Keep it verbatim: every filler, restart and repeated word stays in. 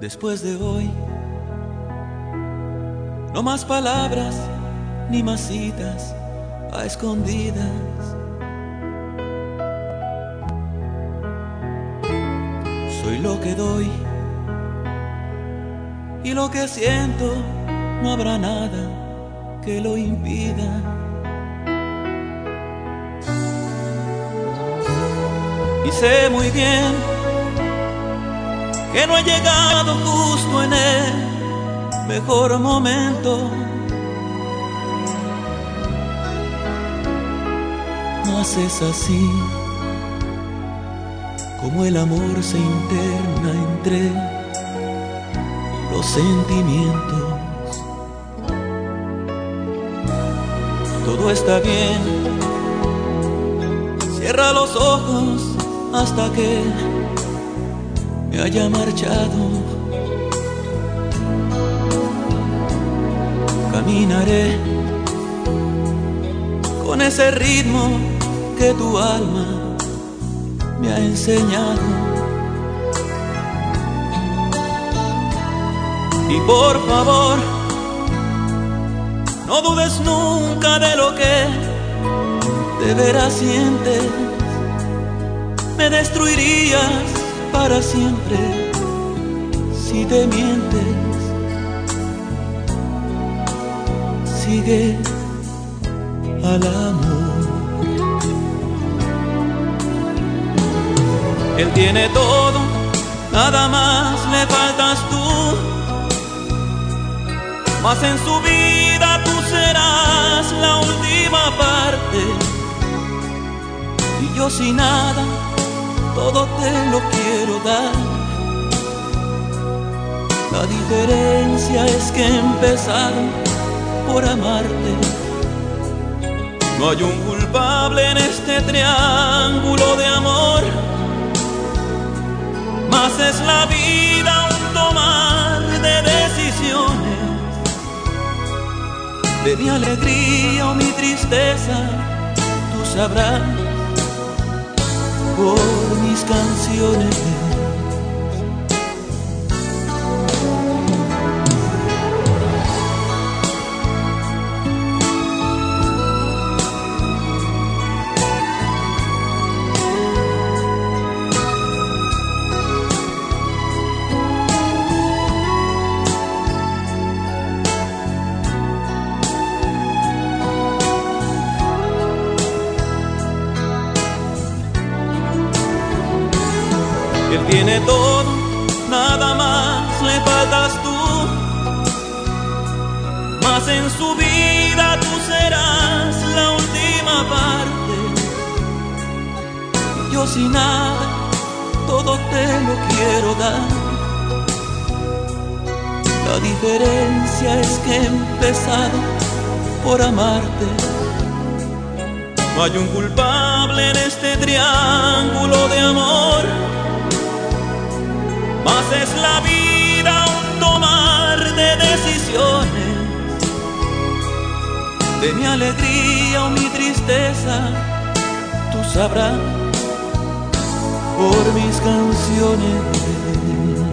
Después de hoy, no más palabras ni más citas a escondidas. Soy lo que doy y lo que siento, no habrá nada que lo impida. Y sé muy bien que no he llegado justo en el mejor momento, mas es así como el amor se interna entre los sentimientos. Todo está bien, cierra los ojos hasta que me haya marchado. Caminaré con ese ritmo que tu alma me ha enseñado. Y por favor, no dudes nunca de lo que de veras sientes. Me destruirías para siempre si te mientes. Sigue al amor. Él tiene todo, nada más le faltas tú. Mas en su vida tú serás la última parte. Y yo sin nada, todo te lo quiero dar. La diferencia es que he empezado por amarte. No hay un culpable en este triángulo de amor, mas es la vida un tomar de decisiones. De mi alegría o mi tristeza, tú sabrás por mis canciones. Él tiene todo, nada más le faltas tú. Mas en su vida tú serás la última parte. Yo sin nada, todo te lo quiero dar. La diferencia es que he empezado por amarte. No hay un culpable en este triángulo de amor, mas es la vida un tomar de decisiones. De mi alegría o mi tristeza, tú sabrás por mis canciones.